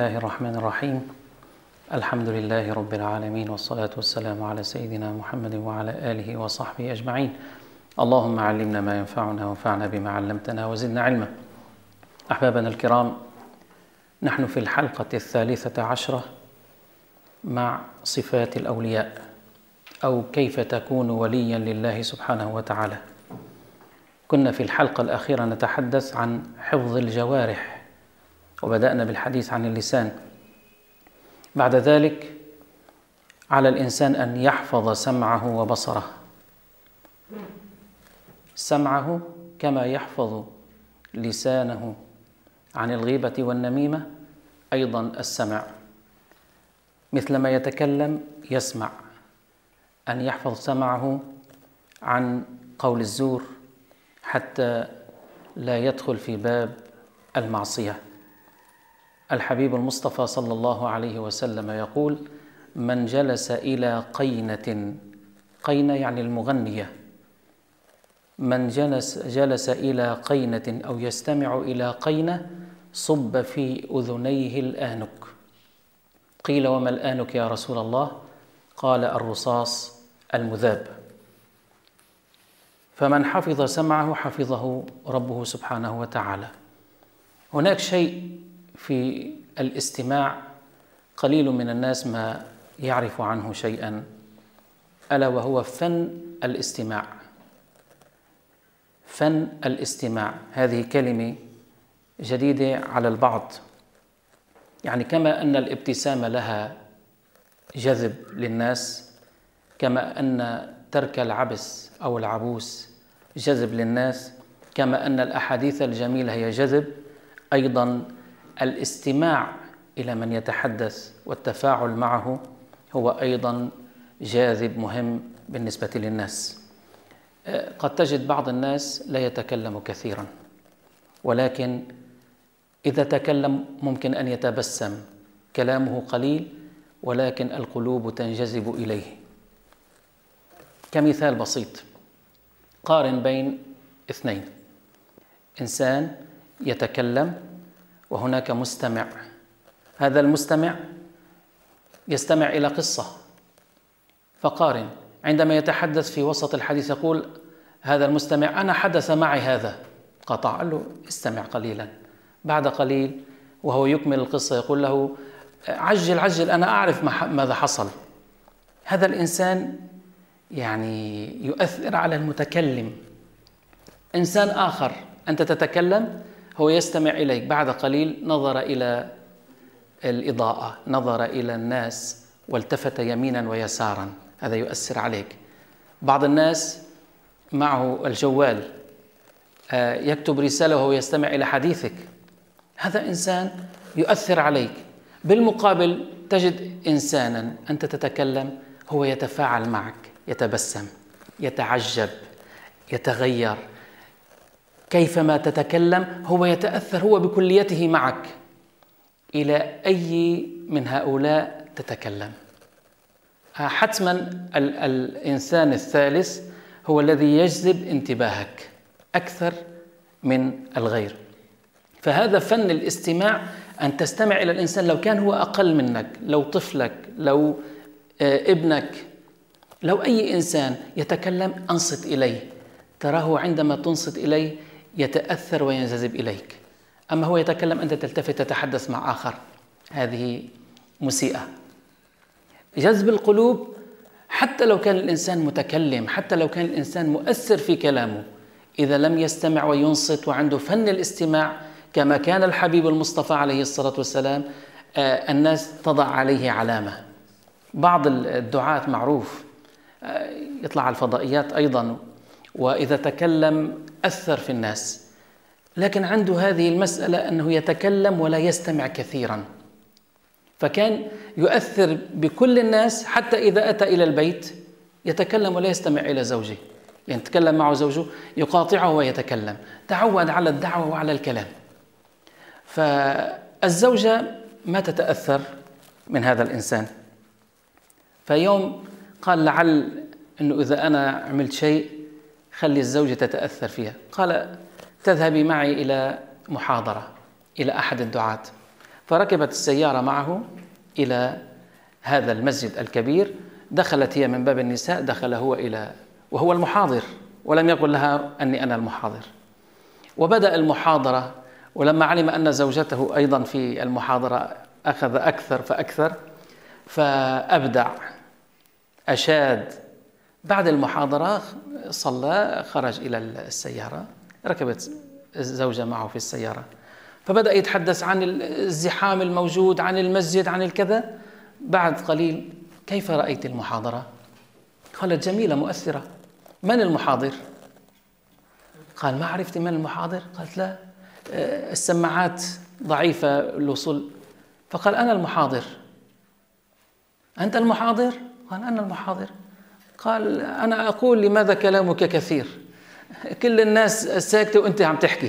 الله الرحمن الرحيم. الحمد لله رب العالمين، والصلاة والسلام على سيدنا محمد وعلى آله وصحبه أجمعين. اللهم علمنا ما ينفعنا وانفعنا بما علمتنا وزدنا علما. أحبابنا الكرام، نحن في الحلقة 13 مع صفات الأولياء، أو كيف تكون وليا لله سبحانه وتعالى. كنا في الحلقة الأخيرة نتحدث عن حفظ الجوارح، وبدأنا بالحديث عن اللسان. بعد ذلك على الإنسان أن يحفظ سمعه وبصره، سمعه كما يحفظ لسانه عن الغيبة والنميمة، أيضا السمع مثلما يتكلم يسمع، أن يحفظ سمعه عن قول الزور حتى لا يدخل في باب المعصية. الحبيب المصطفى صلى الله عليه وسلم يقول: من جلس إلى قينة، قينة يعني المغنية، من جلس إلى قينة أو يستمع إلى قينة صب في أذنيه الآنك. قيل: وما الآنك يا رسول الله؟ قال: الرصاص المذاب. فمن حفظ سمعه حفظه ربه سبحانه وتعالى. هناك شيء في الاستماع قليل من الناس ما يعرف عنه شيئا، ألا وهو فن الاستماع. فن الاستماع هذه كلمة جديدة على البعض، يعني كما أن الابتسامة لها جذب للناس، كما أن ترك العبس أو العبوس جذب للناس، كما أن الأحاديث الجميلة هي جذب، أيضا الاستماع إلى من يتحدث والتفاعل معه هو أيضا جاذب مهم بالنسبة للناس. قد تجد بعض الناس لا يتكلم كثيرا، ولكن إذا تكلم ممكن أن يتبسم، كلامه قليل ولكن القلوب تنجذب إليه. كمثال بسيط، قارن بين اثنين، إنسان يتكلم وهناك مستمع. هذا المستمع يستمع إلى قصة، فقارن عندما يتحدث في وسط الحديث يقول هذا المستمع: أنا حدث معي هذا. قطع، قال له: استمع قليلا. بعد قليل وهو يكمل القصة يقول له: عجل عجل، أنا أعرف ماذا حصل. هذا الإنسان يعني يؤثر على المتكلم. إنسان آخر أنت تتكلم، هو يستمع إليك، بعد قليل نظر إلى الإضاءة، نظر إلى الناس والتفت يمينا ويسارا، هذا يؤثر عليك. بعض الناس معه الجوال يكتب رسالة وهو يستمع إلى حديثك، هذا إنسان يؤثر عليك. بالمقابل تجد إنسانا أنت تتكلم هو يتفاعل معك، يتبسم، يتعجب، يتغير، كيفما تتكلم هو يتأثر هو بكليته معك. إلى أي من هؤلاء تتكلم؟ حتما الإنسان الثالث هو الذي يجذب انتباهك أكثر من الغير. فهذا فن الاستماع، أن تستمع إلى الإنسان لو كان هو أقل منك، لو طفلك، لو ابنك، لو أي إنسان يتكلم أنصت إليه، تراه عندما تنصت إليه يتأثر وينجذب إليك. أما هو يتكلم أنت تلتفت تتحدث مع آخر، هذه مسيئة. جذب القلوب، حتى لو كان الإنسان متكلم، حتى لو كان الإنسان مؤثر في كلامه، إذا لم يستمع وينصت وعنده فن الاستماع كما كان الحبيب المصطفى عليه الصلاة والسلام، الناس تضع عليه علامة. بعض الدعاة معروف يطلع على الفضائيات أيضا، وإذا تكلم أثر في الناس، لكن عنده هذه المسألة أنه يتكلم ولا يستمع كثيرا، فكان يؤثر بكل الناس. حتى إذا أتى إلى البيت يتكلم ولا يستمع إلى زوجه، يعني يتكلم معه زوجه يقاطعه ويتكلم، تعود على الدعوة وعلى الكلام. فالزوجة ما تتأثر من هذا الإنسان. فيوم قال: لعل أنه إذا أنا عملت شيء خلي الزوجة تتأثر فيها. قال: تذهبي معي إلى محاضرة إلى أحد الدعاة. فركبت السيارة معه إلى هذا المسجد الكبير. دخلت هي من باب النساء، دخل هو وهو المحاضر، ولم يقل لها أني أنا المحاضر. وبدأ المحاضرة، ولما علم أن زوجته أيضا في المحاضرة أخذ أكثر فأكثر، فأبدع، أشاد. بعد المحاضرة صلى، خرج إلى السيارة، ركبت الزوجة معه في السيارة، فبدأ يتحدث عن الزحام الموجود، عن المسجد، عن الكذا. بعد قليل: كيف رأيت المحاضرة؟ قالت: جميلة مؤثرة. من المحاضر؟ قال: ما عرفت من المحاضر؟ قالت: لا، السماعات ضعيفة الوصول. فقال: أنا المحاضر. أنت المحاضر؟ قال: أنا المحاضر. قال: أنا أقول لماذا كلامك كثير؟ كل الناس ساكتة وأنت عم تحكي.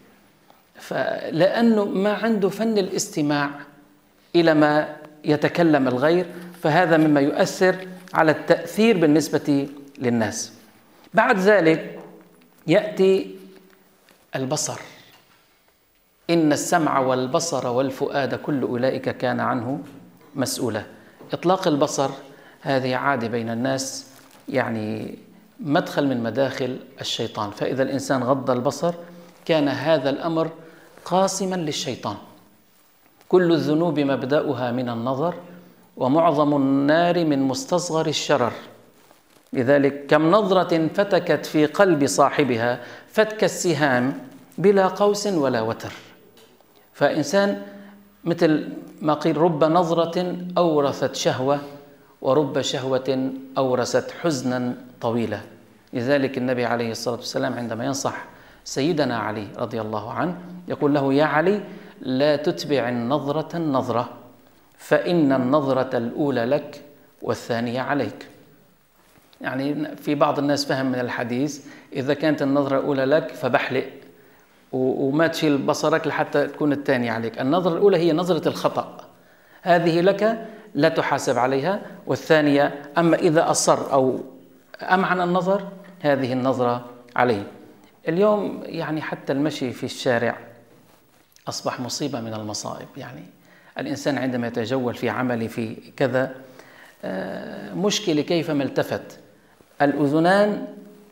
فلأنه ما عنده فن الاستماع إلى ما يتكلم الغير، فهذا مما يؤثر على التأثير بالنسبة للناس. بعد ذلك يأتي البصر. إن السمع والبصر والفؤاد كل أولئك كان عنه مسؤولا. إطلاق البصر هذه عادة بين الناس، يعني مدخل من مداخل الشيطان. فإذا الإنسان غض البصر كان هذا الأمر قاسما للشيطان. كل الذنوب مبدأها من النظر، ومعظم النار من مستصغر الشرر. لذلك كم نظرة فتكت في قلب صاحبها فتك السهام بلا قوس ولا وتر. فإنسان مثل ما قيل: رب نظرة أورثت شهوة، ورب شهوة أورثت حزنا طويلا. لذلك النبي عليه الصلاة والسلام عندما ينصح سيدنا علي رضي الله عنه يقول له: يا علي، لا تتبع النظرة النظرة، فإن النظرة الأولى لك والثانية عليك. يعني في بعض الناس فهم من الحديث: إذا كانت النظرة الأولى لك فبحلق وما تشيل بصرك لحتى تكون الثانية عليك. النظرة الأولى هي نظرة الخطأ، هذه لك لا تحاسب عليها، والثانية أما إذا أصر أو أمعن النظر هذه النظرة عليه. اليوم يعني حتى المشي في الشارع أصبح مصيبة من المصائب. يعني الإنسان عندما يتجول في عمله في كذا مشكلة كيفما التفت. الأذنان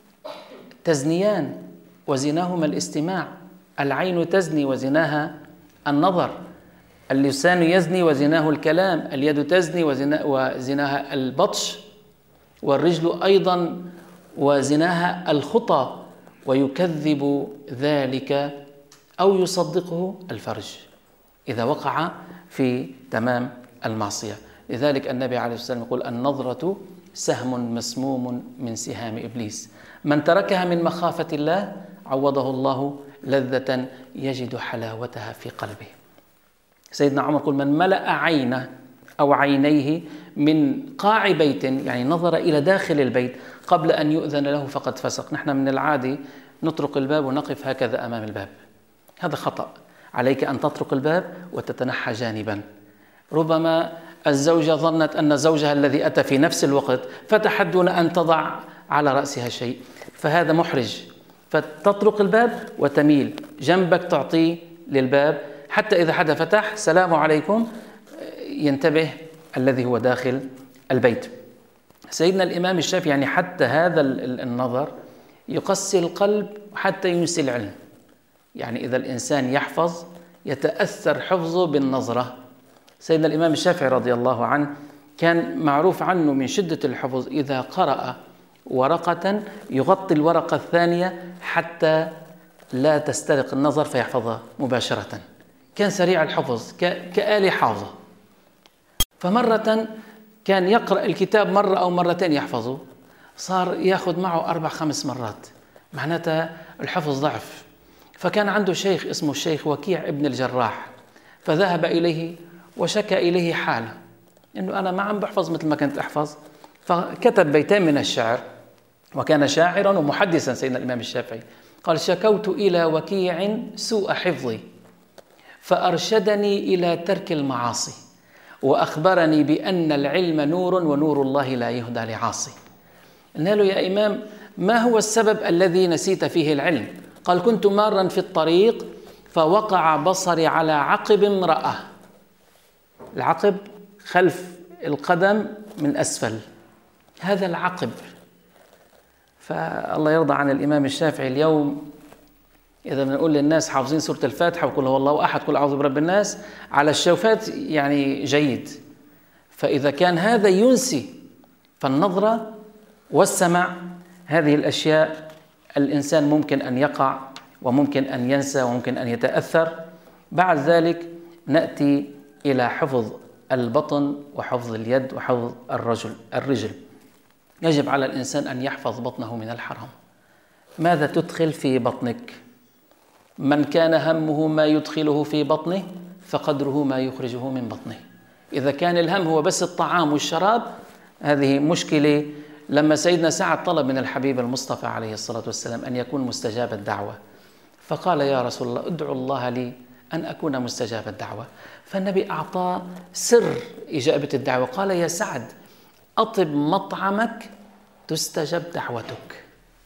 تزنيان وزناهما الاستماع، العين تزني وزناها النظر، اللسان يزني وزناه الكلام، اليد تزني وزناها البطش، والرجل أيضا وزناها الخطى، ويكذب ذلك أو يصدقه الفرج إذا وقع في تمام المعصية. لذلك النبي عليه الصلاة والسلام يقول: النظرة سهم مسموم من سهام إبليس، من تركها من مخافة الله عوضه الله لذة يجد حلاوتها في قلبه. سيدنا عمر يقول: من ملأ عينه أو عينيه من قاع بيت، يعني نظر إلى داخل البيت قبل أن يؤذن له فقد فسق. نحن من العادي نطرق الباب ونقف هكذا أمام الباب، هذا خطأ. عليك أن تطرق الباب وتتنحى جانبا. ربما الزوجة ظنت أن زوجها الذي أتى في نفس الوقت فتحت دون أن تضع على رأسها شيء، فهذا محرج. فتطرق الباب وتميل جنبك، تعطيه للباب، حتى إذا حدا فتح: السلام عليكم، ينتبه الذي هو داخل البيت. سيدنا الإمام الشافعي يعني حتى هذا النظر يقسي القلب حتى ينسي العلم. يعني إذا الإنسان يحفظ يتأثر حفظه بالنظرة. سيدنا الإمام الشافعي رضي الله عنه كان معروف عنه من شدة الحفظ إذا قرأ ورقة يغطي الورقة الثانية حتى لا تسترق النظر فيحفظها مباشرة. كان سريع الحفظ كآلة حافظة. فمرة كان يقرأ الكتاب مرة أو مرتين يحفظه، صار يأخذ معه 4-5 مرات، معناتها الحفظ ضعف. فكان عنده شيخ اسمه الشيخ وكيع ابن الجراح، فذهب إليه وشكى إليه حاله، إنه أنا ما عم بحفظ مثل ما كنت أحفظ. فكتب بيتين من الشعر، وكان شاعرا ومحدثا سيدنا الإمام الشافعي. قال: شكوت إلى وكيع سوء حفظي، فأرشدني إلى ترك المعاصي، وأخبرني بأن العلم نور ونور الله لا يهدى لعاصي. قلنا له: يا إمام، ما هو السبب الذي نسيت فيه العلم؟ قال: كنت مارا في الطريق فوقع بصري على عقب امرأة العقب خلف القدم من أسفل، هذا العقب. فالله يرضى عن الإمام الشافعي اليوم إذا بنقول للناس حافظين سورة الفاتحة وقل هو الله أحد قل أعوذ برب الناس على الشوفات يعني جيد. فإذا كان هذا ينسي، فالنظرة والسمع هذه الأشياء الإنسان ممكن أن يقع وممكن أن ينسى وممكن أن يتأثر. بعد ذلك نأتي إلى حفظ البطن وحفظ اليد وحفظ الرجل. يجب على الإنسان أن يحفظ بطنه من الحرام. ماذا تدخل في بطنك؟ من كان همه ما يدخله في بطنه فقدره ما يخرجه من بطنه. إذا كان الهم هو بس الطعام والشراب، هذه مشكلة. لما سيدنا سعد طلب من الحبيب المصطفى عليه الصلاة والسلام أن يكون مستجاب الدعوة، فقال يا رسول الله ادعو الله لي أن أكون مستجاب الدعوة. فالنبي أعطاه سر إجابة الدعوة، قال يا سعد أطب مطعمك تستجب دعوتك.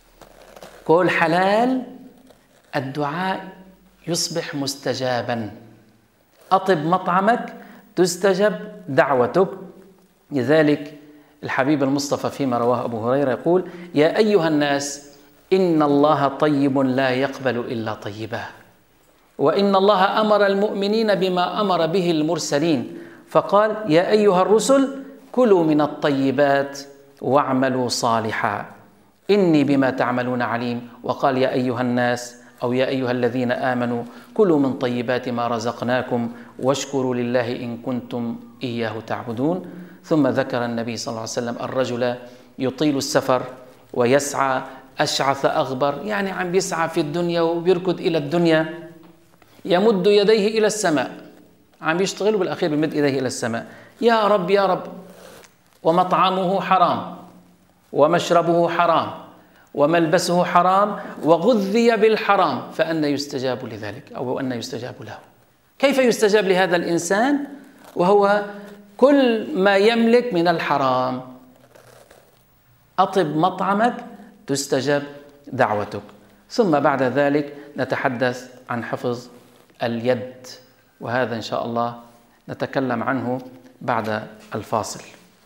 كل حلال الدعاء يصبح مستجابا. أطب مطعمك تستجب دعوتك. لذلك الحبيب المصطفى فيما رواه أبو هريرة يقول يا أيها الناس إن الله طيب لا يقبل إلا طيبا، وإن الله أمر المؤمنين بما أمر به المرسلين، فقال يا أيها الرسل كلوا من الطيبات واعملوا صالحا إني بما تعملون عليم. وقال يا أيها الناس أو يا أيها الذين آمنوا كلوا من طيبات ما رزقناكم واشكروا لله إن كنتم إياه تعبدون. ثم ذكر النبي صلى الله عليه وسلم الرجل يطيل السفر ويسعى أشعث أغبر، يعني عم بيسعى في الدنيا وبيركض إلى الدنيا، يمد يديه إلى السماء، عم بيشتغل وبالأخير بيمد يديه إلى السماء، يا رب يا رب، ومطعمه حرام ومشربه حرام وملبسه حرام وغذي بالحرام، فأنى يستجاب لذلك أو أنى يستجاب له؟ كيف يستجاب لهذا الإنسان وهو كل ما يملك من الحرام؟ أطب مطعمك تستجب دعوتك. ثم بعد ذلك نتحدث عن حفظ اليد، وهذا إن شاء الله نتكلم عنه بعد الفاصل.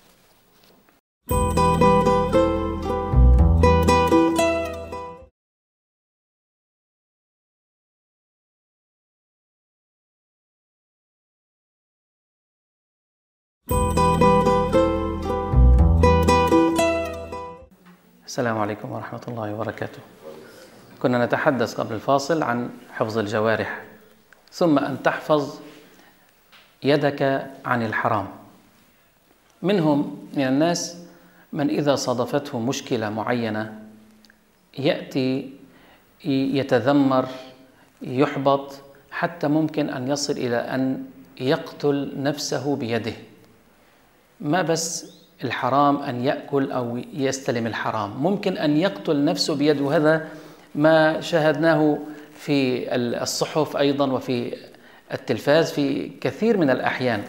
السلام عليكم ورحمة الله وبركاته. كنا نتحدث قبل الفاصل عن حفظ الجوارح، ثم أن تحفظ يدك عن الحرام. من الناس من إذا صادفته مشكلة معينة يأتي يتذمر يحبط، حتى ممكن أن يصل إلى أن يقتل نفسه بيده. ما بس الحرام أن يأكل أو يستلم الحرام، ممكن أن يقتل نفسه بيده، وهذا ما شاهدناه في الصحف أيضا وفي التلفاز في كثير من الأحيان.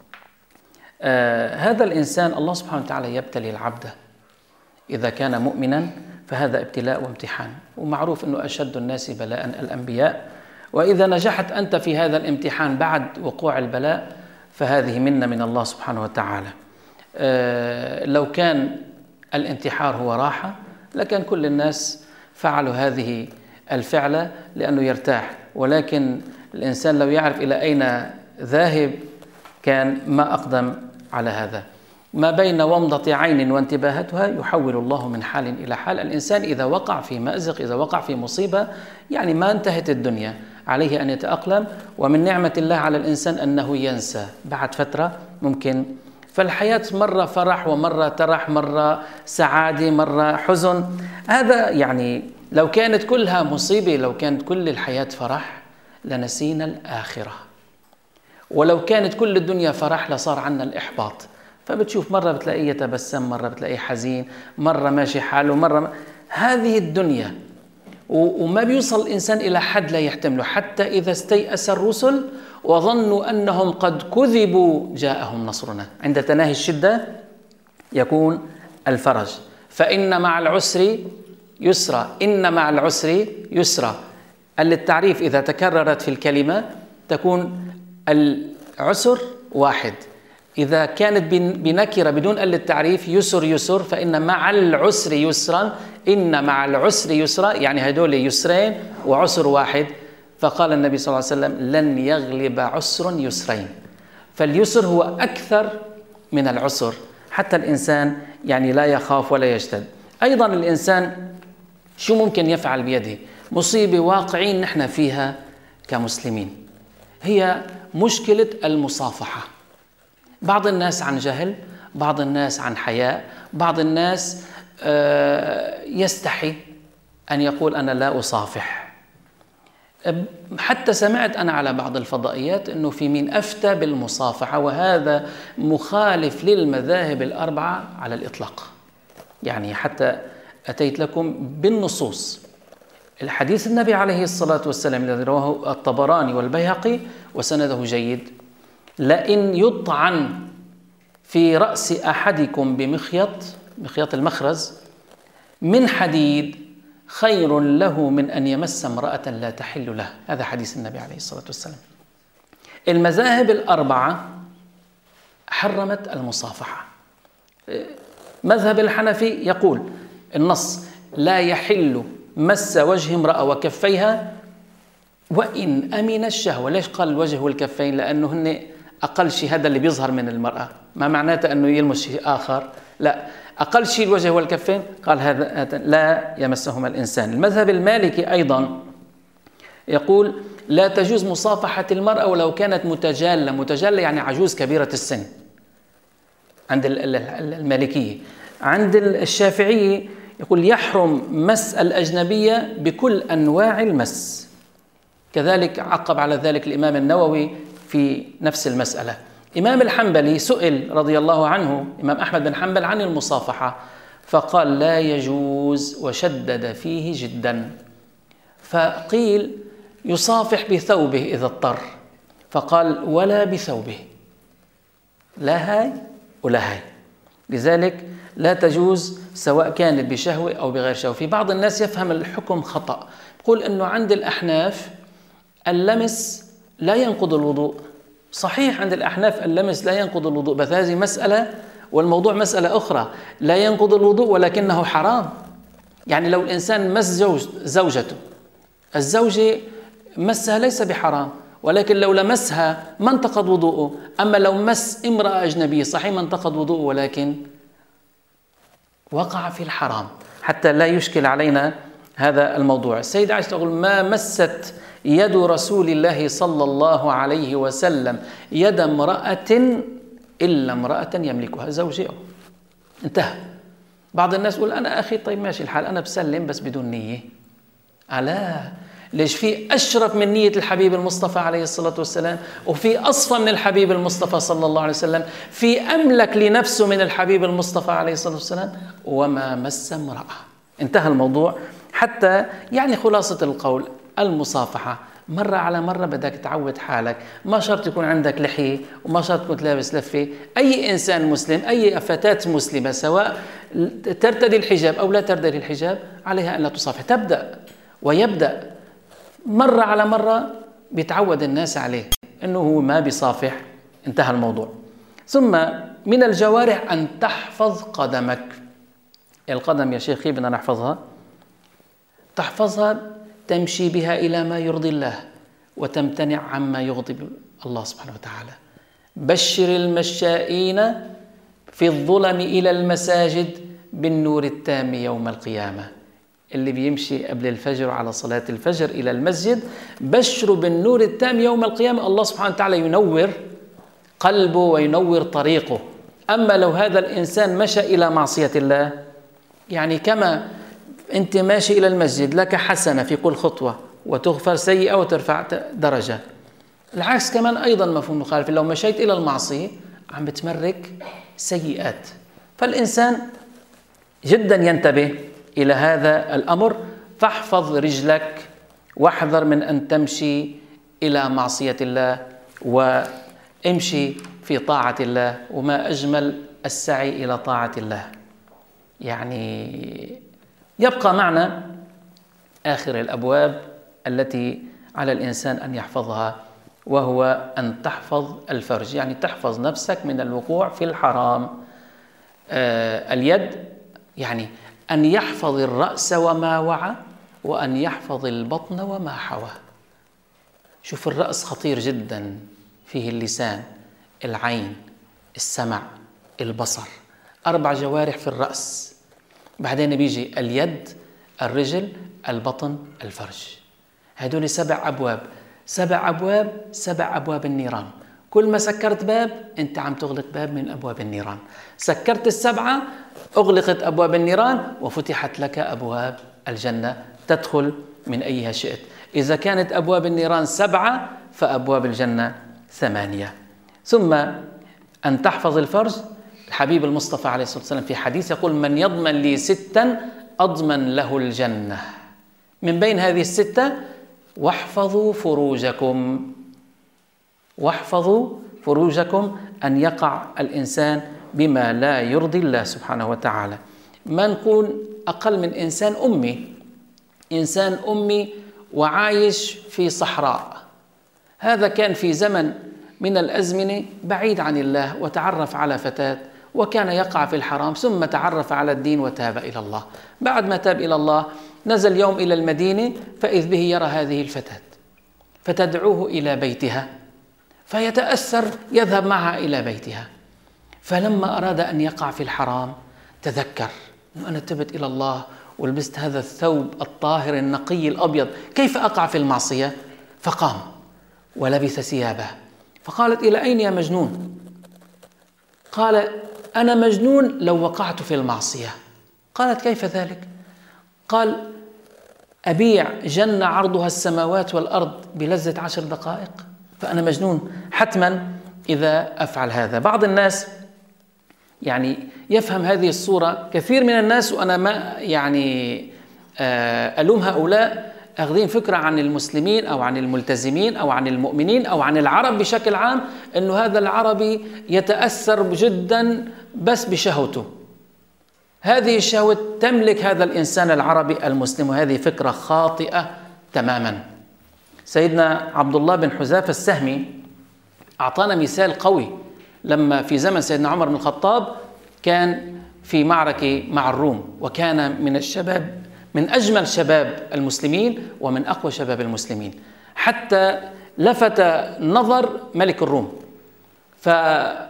هذا الإنسان الله سبحانه وتعالى يبتلي العبد، إذا كان مؤمنا فهذا ابتلاء وامتحان، ومعروف أنه أشد الناس بلاء الأنبياء، وإذا نجحت أنت في هذا الامتحان بعد وقوع البلاء فهذه منة من الله سبحانه وتعالى. لو كان الانتحار هو راحة لكان كل الناس فعلوا هذه الفعلة لأنه يرتاح، ولكن الإنسان لو يعرف إلى أين ذاهب كان ما أقدم على هذا. ما بين ومضة عين وانتباهتها يحول الله من حال إلى حال. الإنسان إذا وقع في مأزق، إذا وقع في مصيبة، يعني ما انتهت الدنيا، عليه أن يتأقلم. ومن نعمة الله على الإنسان أنه ينسى بعد فترة ممكن. فالحياة مرة فرح ومرة ترح، مرة سعادة مرة حزن. هذا يعني لو كانت كلها مصيبة، لو كانت كل الحياة فرح لنسينا الآخرة، ولو كانت كل الدنيا فرح لصار عنا الإحباط. فبتشوف مرة بتلاقيه يتبسم، مرة بتلاقيه حزين، مرة ماشي حاله، مرة هذه الدنيا. وما بيوصل الإنسان إلى حد لا يحتمله، حتى إذا استيأس الرسل وظنوا أنهم قد كذبوا جاءهم نصرنا. عند تناهي الشدة يكون الفرج. فإن مع العسر يسرا، إن مع العسر يسرا. التعريف إذا تكررت في الكلمة تكون العسر واحد. إذا كانت بنكرة بدون ال التعريف يسر يسر، فإن مع العسر يسرا، إن مع العسر يسرا، يعني هدول يسرين وعسر واحد. فقال النبي صلى الله عليه وسلم لن يغلب عسر يسرين، فاليسر هو أكثر من العسر حتى الإنسان يعني لا يخاف ولا يجتد. أيضا الإنسان شو ممكن يفعل بيده؟ مصيبة واقعين نحن فيها كمسلمين هي مشكلة المصافحة. بعض الناس عن جهل، بعض الناس عن حياء، بعض الناس يستحي أن يقول أنا لا أصافح. حتى سمعت أنا على بعض الفضائيات أنه في مين أفتى بالمصافحة، وهذا مخالف للمذاهب الأربعة على الإطلاق. يعني حتى أتيت لكم بالنصوص الحديث النبي عليه الصلاة والسلام الذي رواه الطبراني والبيهقي وسنده جيد: لئن يطعن في رأس أحدكم بمخيط المخرز من حديد خير له من أن يمس امرأة لا تحل له. هذا حديث النبي عليه الصلاة والسلام. المذاهب الأربعة حرمت المصافحة. مذهب الحنفي يقول النص لا يحل مس وجه امرأة وكفيها وإن أمن الشهوة. ليش قال الوجه والكفين؟ لأنه هن أقل شيء، هذا اللي بيظهر من المرأة، ما معناته أنه يلمس شيء آخر، لا، أقل شيء الوجه والكفين، قال هذا لا يمسهما الإنسان. المذهب المالكي أيضا يقول لا تجوز مصافحة المرأة ولو كانت متجالة يعني عجوز كبيرة السن عند المالكية. عند الشافعية يقول يحرم مس الأجنبية بكل أنواع المس. كذلك عقب على ذلك الإمام النووي في نفس المسألة. إمام الحنبلي سئل رضي الله عنه إمام أحمد بن حنبل عن المصافحة فقال لا يجوز وشدد فيه جدا. فقيل يصافح بثوبه إذا اضطر، فقال ولا بثوبه، لا هاي ولا هاي. لذلك لا تجوز سواء كانت بشهوة أو بغير شهوة. في بعض الناس يفهم الحكم خطأ، يقول أنه عند الأحناف اللمس لا ينقض الوضوء. صحيح عند الأحناف اللمس لا ينقض الوضوء، بس هذه مسألة والموضوع مسألة أخرى. لا ينقض الوضوء ولكنه حرام. يعني لو الإنسان مس زوجته، الزوجة مسها ليس بحرام، ولكن لو لمسها ما انتقض وضوءه. أما لو مس امرأة أجنبية صحيح ما انتقض وضوءه ولكن وقع في الحرام، حتى لا يشكل علينا هذا الموضوع. السيدة عائشة تقول ما مست يد رسول الله صلى الله عليه وسلم يد امرأة إلا امرأة يملكها زوجه. انتهى. بعض الناس يقول أنا أخي طيب ماشي الحال، أنا بسلم بس بدون نية. ألا ليش؟ في أشرف من نية الحبيب المصطفى عليه الصلاة والسلام، وفي أصفى من الحبيب المصطفى صلى الله عليه وسلم، في أملك لنفسه من الحبيب المصطفى عليه الصلاة والسلام، وما مس امرأة. انتهى الموضوع. حتى يعني خلاصة القول المصافحة مرة على مرة بدك تعود حالك. ما شرط يكون عندك لحية وما شرط تكون لابس لفة. أي إنسان مسلم، أي فتاة مسلمة سواء ترتدي الحجاب أو لا ترتدي الحجاب عليها أن لا تصافح. تبدأ ويبدأ مرة على مرة بيتعود الناس عليه أنه هو ما بيصافح. انتهى الموضوع. ثم من الجوارح أن تحفظ قدمك. القدم يا شيخي بدنا نحفظها، تحفظها تمشي بها إلى ما يرضي الله وتمتنع عما يغضب الله سبحانه وتعالى. بشر المشائين في الظلم إلى المساجد بالنور التام يوم القيامة. اللي بيمشي قبل الفجر على صلاة الفجر إلى المسجد بشروا بالنور التام يوم القيامة، الله سبحانه وتعالى ينور قلبه وينور طريقه. أما لو هذا الإنسان مشى إلى معصية الله، يعني كما أنت ماشي إلى المسجد لك حسنة في كل خطوة وتغفر سيئة وترفع درجة، العكس كمان أيضا مفهوم مخالف. لو مشيت إلى المعصية عم بتمرك سيئات. فالإنسان جدا ينتبه إلى هذا الأمر. فاحفظ رجلك واحذر من أن تمشي إلى معصية الله وامشي في طاعة الله. وما أجمل السعي إلى طاعة الله. يعني يبقى معنا آخر الأبواب التي على الإنسان أن يحفظها، وهو أن تحفظ الفرج، يعني تحفظ نفسك من الوقوع في الحرام. اليد يعني أن يحفظ الرأس وما وعى، وأن يحفظ البطن وما حوى. شوف الرأس خطير جدا، فيه اللسان، العين، السمع، البصر، 4 جوارح في الرأس. بعدين بيجي اليد، الرجل، البطن، الفرج. هدول 7 أبواب، 7 أبواب، 7 أبواب النيران. كل ما سكرت باب أنت عم تغلق باب من أبواب النيران. سكرت ال7 أغلقت أبواب النيران وفتحت لك أبواب الجنة، تدخل من أيها شئت. إذا كانت أبواب النيران 7 فأبواب الجنة 8. ثم أن تحفظ الفرج. الحبيب المصطفى عليه الصلاة والسلام في حديث يقول: من يضمن لي 6 أضمن له الجنة. من بين هذه ال6: واحفظوا فروجكم. واحفظوا فروجكم، أن يقع الإنسان بما لا يرضي الله سبحانه وتعالى. ما نكون أقل من إنسان أمي، إنسان أمي وعايش في صحراء. هذا كان في زمن من الأزمنة بعيد عن الله، وتعرف على فتاة وكان يقع في الحرام، ثم تعرف على الدين وتاب إلى الله. بعد ما تاب إلى الله نزل يوم إلى المدينة، فإذ به يرى هذه الفتاة فتدعوه إلى بيتها، فيتأثر يذهب معها إلى بيتها. فلما أراد أن يقع في الحرام تذكر أنه أنا تبت إلى الله ولبست هذا الثوب الطاهر النقي الأبيض، كيف أقع في المعصية؟ فقام ولبث ثيابه. فقالت: إلى أين يا مجنون؟ قال: أنا مجنون لو وقعت في المعصية. قالت: كيف ذلك؟ قال: أبيع جنة عرضها السماوات والأرض بلذة 10 دقائق، فأنا مجنون حتما إذا أفعل هذا. بعض الناس يعني يفهم هذه الصورة، كثير من الناس، وأنا ما يعني ألوم هؤلاء، أخذين فكرة عن المسلمين أو عن الملتزمين أو عن المؤمنين أو عن العرب بشكل عام، أنه هذا العربي يتأثر جدا بس بشهوته. هذه الشهوة تملك هذا الإنسان العربي المسلم، وهذه فكرة خاطئة تماما. سيدنا عبد الله بن حذافة السهمي أعطانا مثال قوي لما في زمن سيدنا عمر بن الخطاب كان في معركة مع الروم، وكان من الشباب، من أجمل شباب المسلمين ومن أقوى شباب المسلمين، حتى لفت نظر ملك الروم، فعملوا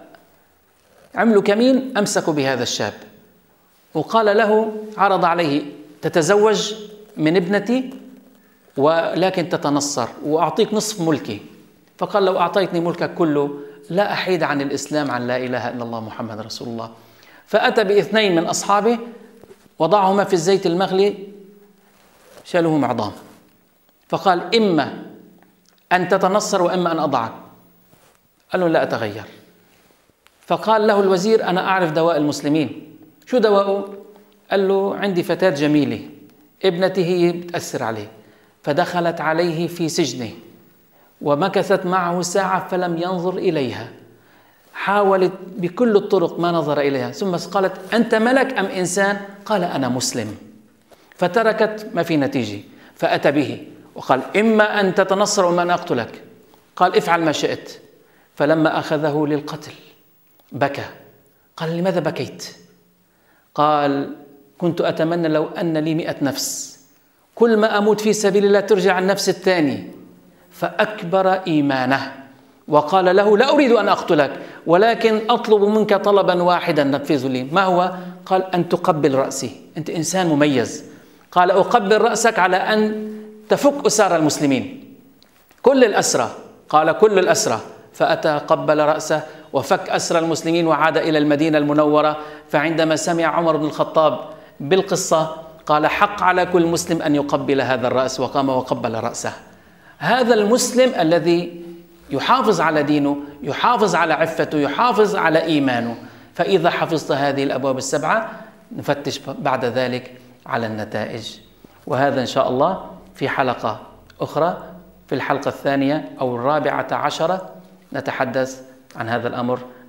كمين أمسكوا بهذا الشاب وقال له، عرض عليه: تتزوج من ابنتي ولكن تتنصر وأعطيك نصف ملكي. فقال: لو أعطيتني ملكك كله لا أحيد عن الإسلام، عن لا إله إلا الله محمد رسول الله. فأتى ب2 من أصحابه وضعهما في الزيت المغلي، شالوهم عظام، فقال: إما أن تتنصر وإما أن أضعك. قال له: لا أتغير. فقال له الوزير: أنا أعرف دواء المسلمين. شو دواءه؟ قال له: عندي فتاة جميلة ابنتي هي بتأثر عليه. فدخلت عليه في سجنه ومكثت معه ساعة فلم ينظر إليها، حاولت بكل الطرق ما نظر إليها، ثم قالت: أنت ملك أم إنسان؟ قال: أنا مسلم. فتركت، ما في نتيجة، فأتى به وقال: إما أن تتنصر وما أن أقتلك. قال: افعل ما شئت. فلما أخذه للقتل بكى. قال: لماذا بكيت؟ قال: كنت أتمنى لو أن لي 100 نفس، كل ما أموت في سبيل الله ترجع النفس الثاني. فأكبر إيمانه وقال له: لا أريد أن أقتلك، ولكن أطلب منك طلبا واحدا نفذه لي. ما هو؟ قال: أن تقبل رأسي، أنت إنسان مميز. قال: أقبل رأسك على أن تفك أسار المسلمين، كل الأسرى. قال: كل الأسرى. فأتى قبل رأسه وفك أسر المسلمين وعاد إلى المدينة المنورة. فعندما سمع عمر بن الخطاب بالقصة قال: حق على كل مسلم أن يقبل هذا الرأس، وقام وقبل رأسه. هذا المسلم الذي يحافظ على دينه، يحافظ على عفته، يحافظ على إيمانه. فإذا حفظت هذه الأبواب ال7 نفتش بعد ذلك على النتائج. وهذا إن شاء الله في حلقة أخرى، في الحلقة 2 أو 14 نتحدث عن هذا الأمر.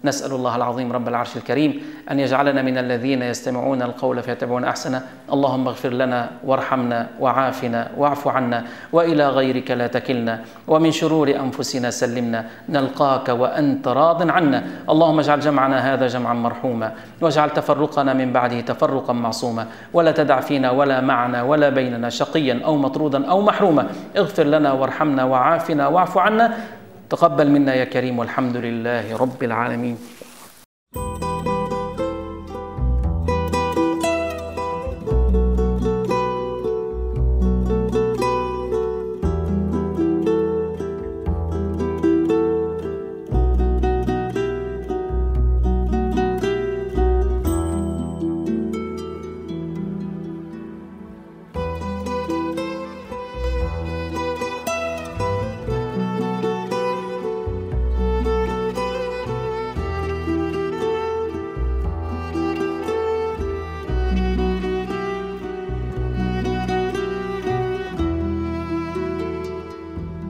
نسأل الله العظيم رب العرش الكريم أن يجعلنا من الذين يستمعون القول فيتبعون أحسنه. اللهم اغفر لنا وارحمنا وعافنا واعف عنا، وإلى غيرك لا تكلنا، ومن شرور أنفسنا سلمنا، نلقاك وأنت راض عنا. اللهم اجعل جمعنا هذا جمعا مرحوما، واجعل تفرقنا من بعده تفرقا معصوما، ولا تدع فينا ولا معنا ولا بيننا شقيا أو مطرودا أو محروما. اغفر لنا وارحمنا وعافنا واعف عنا. تقبل منا يا كريم، والحمد لله رب العالمين.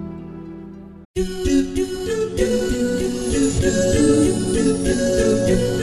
Do do do do do do do do do do do.